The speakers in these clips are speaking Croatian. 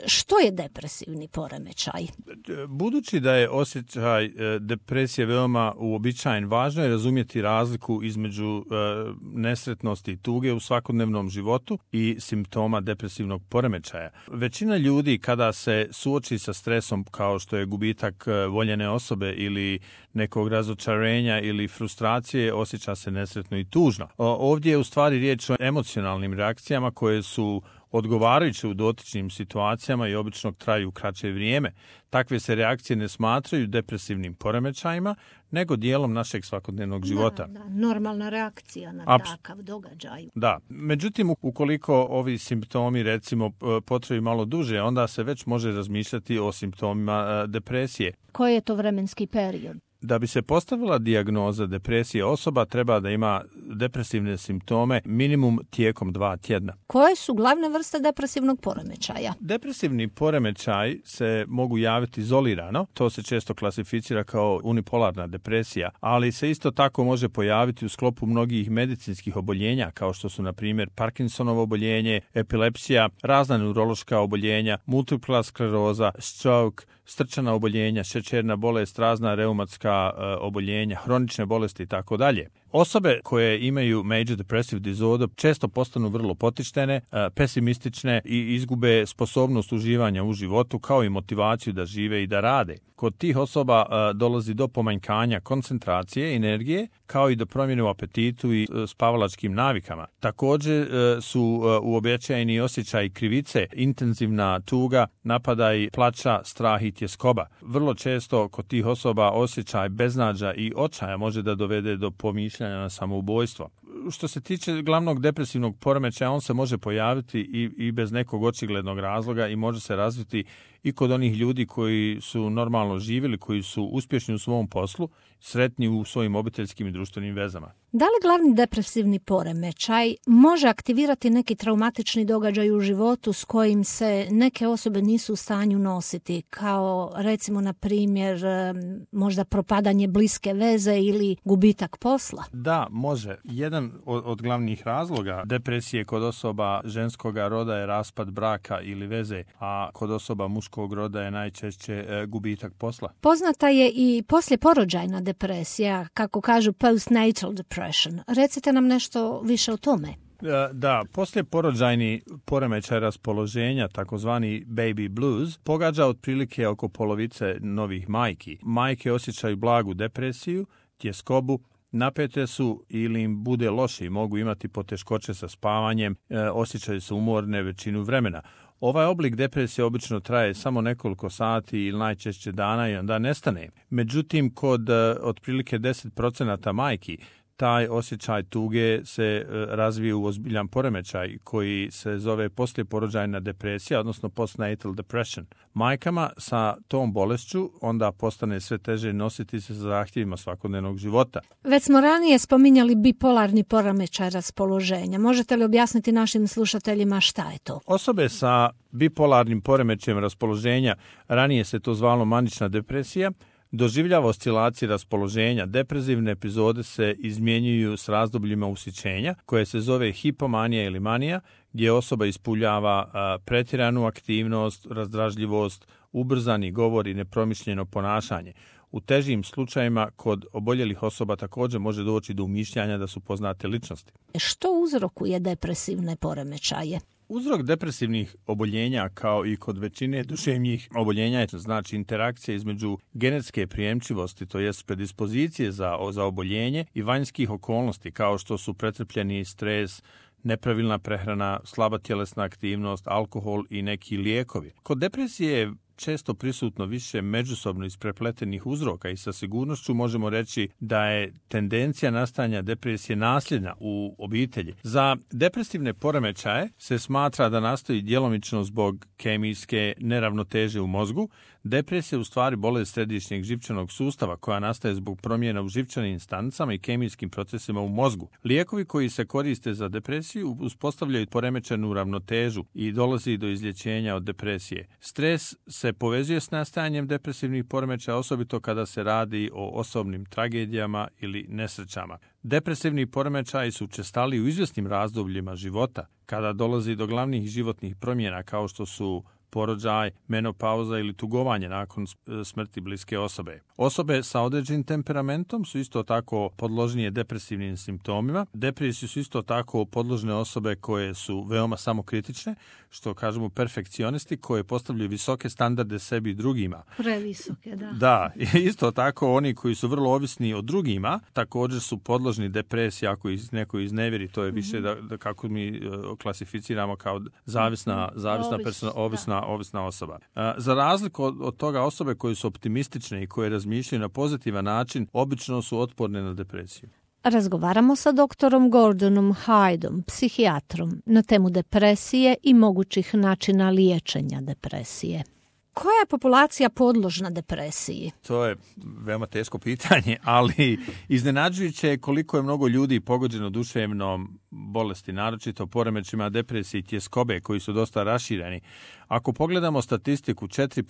Što je depresivni poremećaj? Budući da je osjećaj depresije veoma uobičajen, važno je razumjeti razliku između nesretnosti i tuge u svakodnevnom životu i simptoma depresivnog poremećaja. Većina ljudi kada se suoči sa stresom kao što je gubitak voljene osobe ili nekog razočarenja ili frustracije, osjeća se nesretno i tužno. Ovdje je u stvari riječ o emocionalnim reakcijama koje su odgovarajuće u dotičnim situacijama i obično traju kraće vrijeme. Takve se reakcije ne smatraju depresivnim poremećajima, nego dijelom našeg svakodnevnog života. Da, normalna reakcija na takav događaj. Da, međutim, ukoliko ovi simptomi, recimo, potraju malo duže, onda se već može razmišljati o simptomima depresije. Koji je to vremenski period? Da bi se postavila dijagnoza depresije, osoba treba da ima depresivne simptome minimum tijekom 2 tjedna. Koje su glavne vrste depresivnog poremećaja? Depresivni poremećaj se mogu javiti izolirano, to se često klasificira kao unipolarna depresija, ali se isto tako može pojaviti u sklopu mnogih medicinskih oboljenja, kao što su, na primjer, Parkinsonovo oboljenje, epilepsija, razna neurološka oboljenja, multipla skleroza, stroke, srčana oboljenja, šećerna bolest, razna reumatska oboljenja, hronične bolesti i tako dalje. Osobe koje imaju major depressive disorder često postanu vrlo potištene, pesimistične i izgube sposobnost uživanja u životu kao i motivaciju da žive i da rade. Kod tih osoba dolazi do pomanjkanja koncentracije, energije, kao i do promjene u apetitu i spavalačkim navikama. Također su uobičajeni osjećaj krivice, intenzivna tuga, napadaj plača, strah i tjeskoba. Vrlo često kod tih osoba osjećaj beznađa i očaja može da dovede do pomišljanja na samoubojstvo. Što se tiče glavnog depresivnog poremećaja, on se može pojaviti i bez nekog očiglednog razloga i može se razviti i kod onih ljudi koji su normalno živjeli, koji su uspješni u svom poslu, sretni u svojim obiteljskim i društvenim vezama. Da li glavni depresivni poremećaj može aktivirati neki traumatični događaj u životu s kojim se neke osobe nisu u stanju nositi, kao recimo, na primjer, možda propadanje bliske veze ili gubitak posla? Da, može. Jedan od glavnih razloga depresije kod osoba ženskoga roda je raspad braka ili veze, a kod osoba muškog roda je najčešće gubitak posla. Poznata je i poslijeporođajna depresija, kako kažu postnatal depression. Recite nam nešto više o tome. Da, poslijeporođajni poremećaj raspoloženja, takozvani baby blues, pogađa otprilike oko polovice novih majki. Majke osjećaju blagu depresiju, tjeskobu, napete su ili im bude loše i mogu imati poteškoće sa spavanjem, osjećaju se umorne većinu vremena. Ovaj oblik depresije obično traje samo nekoliko sati ili najčešće dana i onda nestane. Međutim, kod otprilike 10% majki, taj osjećaj tuge se razvije u ozbiljan poremećaj koji se zove poslijeporođajna depresija, odnosno postnatal depression. Majkama sa tom bolešću onda postane sve teže nositi se sa zahtjevima svakodnevnog života. Već smo ranije spominjali bipolarni poremećaj raspoloženja. Možete li objasniti našim slušateljima šta je to? Osobe sa bipolarnim poremećajem raspoloženja, ranije se to zvalo manična depresija, doživljava oscilacije raspoloženja. Depresivne epizode se izmjenjuju s razdobljima ushićenja, koje se zove hipomanija ili manija, gdje osoba ispuljava pretjeranu aktivnost, razdražljivost, ubrzani govor i nepromišljeno ponašanje. U težim slučajevima kod oboljelih osoba također može doći do umišljanja da su poznate ličnosti. Što uzrokuje depresivne poremećaje? Uzrok depresivnih oboljenja, kao i kod većine duševnih oboljenja, je znači interakcija između genetske prijemčivosti, to jest predispozicije za oboljenje, i vanjskih okolnosti, kao što su pretrpljeni stres, nepravilna prehrana, slaba tjelesna aktivnost, alkohol i neki lijekovi. Kod depresije je često prisutno više međusobno isprepletenih uzroka i sa sigurnošću možemo reći da je tendencija nastajanja depresije nasljedna u obitelji. Za depresivne poremećaje se smatra da nastoji djelomično zbog kemijske neravnoteže u mozgu. Depresija je u stvari bolest središnjeg živčanog sustava koja nastaje zbog promjena u živčanim stanicama i kemijskim procesima u mozgu. Lijekovi koji se koriste za depresiju uspostavljaju poremećenu ravnotežu i dolazi do izlječenja od depresije. Stres se povezuje s nastajanjem depresivnih poremećaja, osobito kada se radi o osobnim tragedijama ili nesrećama. Depresivni poremećaji su učestali u izvjesnim razdobljima života, kada dolazi do glavnih životnih promjena kao što su porođaj, menopauza ili tugovanje nakon smrti bliske osobe. Osobe sa određenim temperamentom su isto tako podložnije depresivnim simptomima. Depresiju su isto tako podložne osobe koje su veoma samokritične, što kažemo perfekcionisti, koje postavljaju visoke standarde sebi i drugima. Previsoke, da. Da, isto tako oni koji su vrlo ovisni o drugima, također su podložni depresiji ako neko iznevjeri, to je više da kako mi klasificiramo kao ovisna osoba. Za razliku od toga, osobe koje su optimistične i koje razmišljaju na pozitivan način, obično su otporne na depresiju. Razgovaramo sa doktorom Gordonom Hydeom, psihijatrom, na temu depresije i mogućih načina liječenja depresije. Koja je populacija podložna depresiji? To je veoma teško pitanje, ali iznenađujuće je koliko je mnogo ljudi pogođeno duševnom bolesti, naročito poremećajima depresije i tjeskobe koji su dosta rašireni. Ako pogledamo statistiku,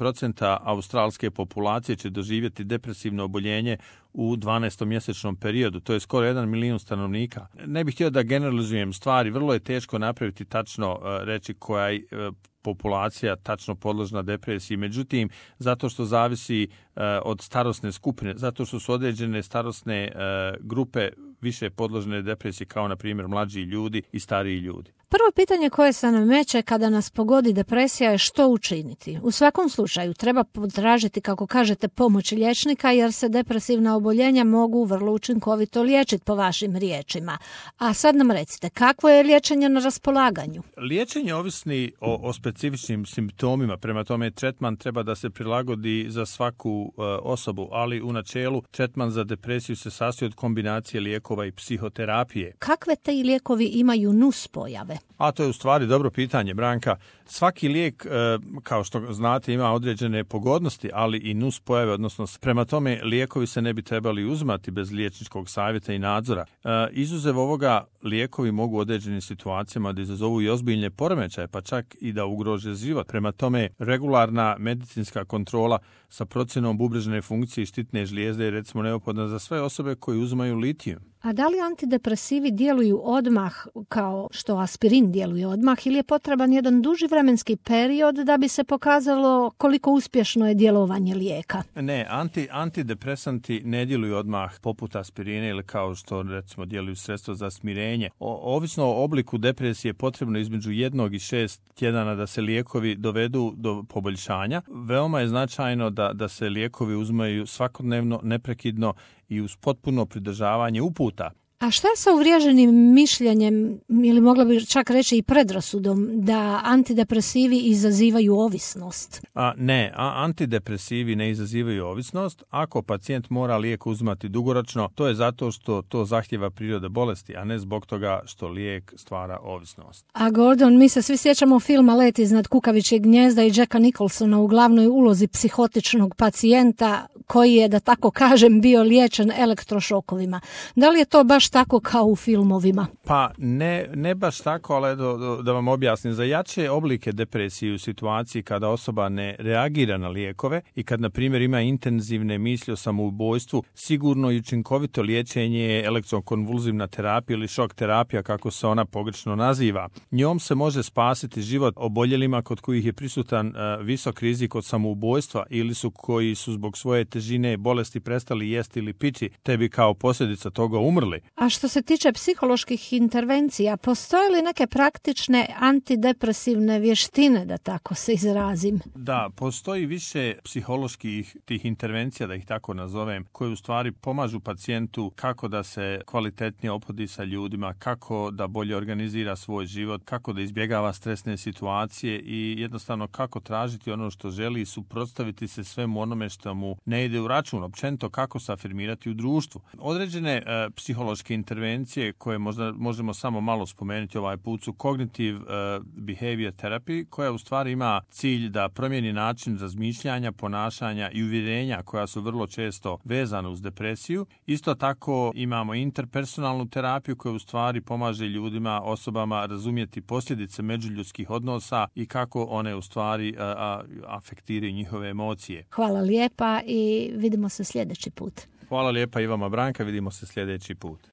4% australske populacije će doživjeti depresivno oboljenje u 12-mjesečnom periodu. To je skoro 1 milijun stanovnika. Ne bih htio da generalizujem stvari, vrlo je teško napraviti tačno reći koja je populacija tačno podložna depresiji. Međutim, zato što zavisi od starosne skupine, zato što su određene starosne grupe više podložene depresiji, kao na primjer mlađi ljudi i stariji ljudi. Prvo pitanje koje se nameće kada nas pogodi depresija je što učiniti. U svakom slučaju treba potražiti, kako kažete, pomoć liječnika, jer se depresivna oboljenja mogu vrlo učinkovito liječiti po vašim riječima. A sad nam recite, kakvo je liječenje na raspolaganju? Liječenje ovisni o specifičnim simptomima, prema tome tretman treba da se prilagodi za svaku osobu, ali u načelu tretman za depresiju se sastoji od kombinacije lijekova i psihoterapije. Kakve te lijekovi imaju nuspojave? A to je u stvari dobro pitanje, Branka. Svaki lijek, kao što znate, ima određene pogodnosti, ali i nuspojave, odnosno prema tome lijekovi se ne bi trebali uzimati bez liječničkog savjeta i nadzora. Izuzev ovoga, lijekovi mogu u određenim situacijama da izazovu i ozbiljne poremećaje, pa čak i da ugrože život. Prema tome, regularna medicinska kontrola sa procjenom bubrežne funkcije i štitne žlijezde je recimo neophodna za sve osobe koji uzimaju litijum. A da li antidepresivi djeluju odmah kao što aspirin djeluje odmah ili je potreban jedan duži vremenski period da bi se pokazalo koliko uspješno je djelovanje lijeka? Ne, antidepresanti ne djeluju odmah poput aspirina ili kao što recimo djeluju sredstvo za smirenje. Ovisno o obliku depresije potrebno između 1 i 6 tjedana da se lijekovi dovedu do poboljšanja. Veoma je značajno da se lijekovi uzimaju svakodnevno, neprekidno i uz potpuno pridržavanje uputa. A šta je sa uvriježenim mišljenjem, ili mogla bi čak reći i predrasudom, da antidepresivi izazivaju ovisnost? Ne, antidepresivi ne izazivaju ovisnost. Ako pacijent mora lijek uzimati dugoročno, to je zato što to zahtjeva priroda bolesti, a ne zbog toga što lijek stvara ovisnost. A Gordon, mi se svi sjećamo filma Let iznad kukavičjeg gnijezda i Jacka Nicholsona u glavnoj ulozi psihotičnog pacijenta koji je, da tako kažem, bio liječen elektrošokovima. Da li je to baš tako kao u filmovima? Pa ne baš tako, ali da vam objasnim. Za jače oblike depresije u situaciji kada osoba ne reagira na lijekove i kad, na primjer, ima intenzivne misli o samoubojstvu, sigurno i učinkovito liječenje je elektrokonvulzivna terapija ili šok terapija, kako se ona pogrešno naziva. Njom se može spasiti život oboljelima kod kojih je prisutan visok rizik od samoubojstva ili koji su zbog svoje težine bolesti prestali jesti ili pići, te bi kao posljedica toga umrli. A što se tiče psiholoških intervencija, postoje li neke praktične antidepresivne vještine, da tako se izrazim? Da, postoji više psiholoških tih intervencija, da ih tako nazovem, koje u stvari pomažu pacijentu kako da se kvalitetnije ophodi sa ljudima, kako da bolje organizira svoj život, kako da izbjegava stresne situacije i jednostavno kako tražiti ono što želi i suprotstaviti se svemu onome što mu ne ide u račun, općenito kako se afirmirati u društvu. Određene psihološke intervencije koje možemo samo malo spomenuti ovaj put su cognitive behavior therapy, koja u stvari ima cilj da promijeni način razmišljanja, ponašanja i uvjerenja koja su vrlo često vezana uz depresiju. Isto tako imamo interpersonalnu terapiju koja u stvari pomaže ljudima, osobama razumjeti posljedice međuljudskih odnosa i kako one u stvari afektiraju njihove emocije. Hvala lijepa i vidimo se sljedeći put. Hvala lijepa i vama, Branka, vidimo se sljedeći put.